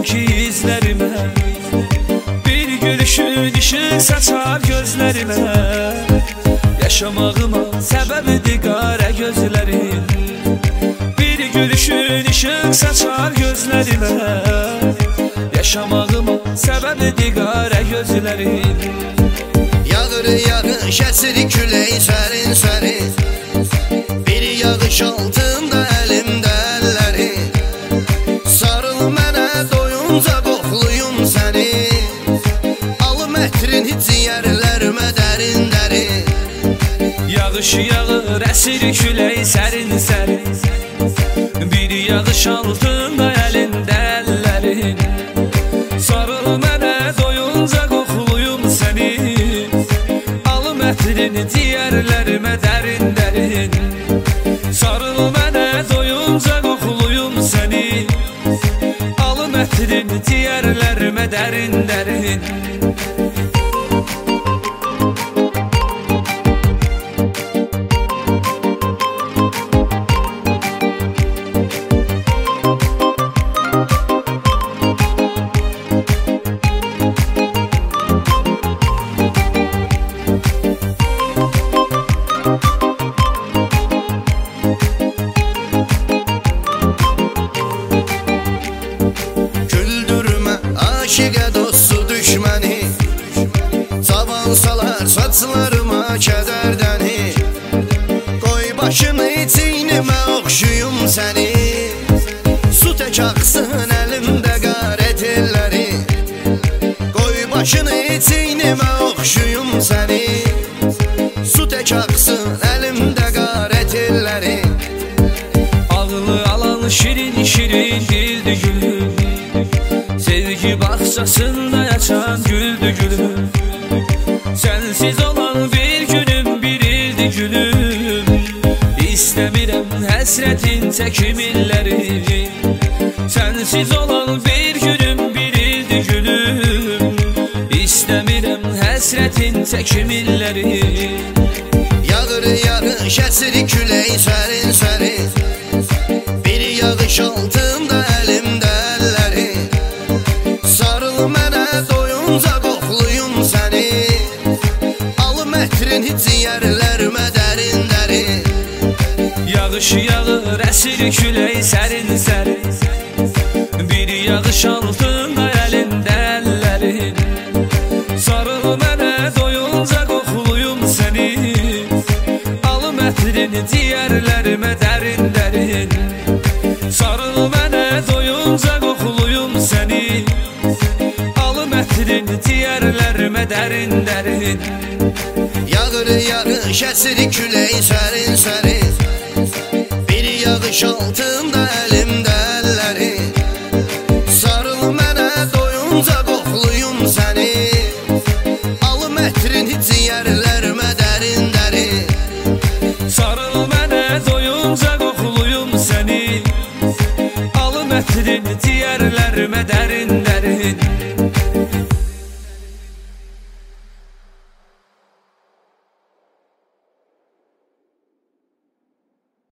ki izlərimə, bir gülüşün işıq saçar gözlərimə. Yaşamağıma səbəbidir qara gözlərin, bir gülüşün işıq saçar gözlərimə. Yaşamağıma səbəbidir qara gözlərin. Yağır yağış əsir külək sərin sərin, bir yağış altında əlimdə əllərin. Sarıl mənə doyunca qoxluyum səni, alım ətrin ciyərlərimə dərin dərin. Yağış yağır əsir külək sərin sərin, bir yağış altında əlində əllərin. Sarıl mənə doyunca qoxluyum səni, alım ətrin ciyərlərimə dərin dərin. Sarıl mənə doyunca qoxluyum səni, alım ətrin ciyərlərimə dərin dərin. Aşiqə dostu düşməni, cavan salar saçlarıma kədərdəni. Qoy başını çiynimə oxşuyum səni, su tək axsın əlimdə qarət elləri. Qoy başını çiynimə oxşuyum səni, su tək axsın əlimdə qarət elləri. Ağlı alan şirin şirin dildi gülüm, sevgi bağçasında açan güldü gülüm. Sensiz olan bir günüm bir ildi gülüm, İstəmirəm həsrətin çəkim illəri. Sensiz olan bir günüm bir ildi gülüm, İstəmirəm həsrətin çəkim illəri. Yağır yağış əsir külək sərin sərin, bir yağış altında əlimdə əllərin. Sarıl mənə doyunca qoxluyum səni, alım ətrin ciyərlərimə dərin dərin. Yağış yağır əsir külək sərin sərin, bir yağış altında əlində əllərin. Sarıl mənə doyunca qoxluyum səni, alım ətrin ciyərlərimə dərin dərin. Sarıl mənə doyunca qoxluyum səni, alım ətrin ciyərlərimə dərin dərin. Yağır yağış əsir külək sərin sərin, bir yağış altında əlimdə əllərin. Sarıl mənə doyunca qoxluyum səni, alım ətrin ciyərlərimə dərin dərin. Sarıl mənə doyunca qoxluyum səni, alım ətrin ciyərlərimə dərin dərin.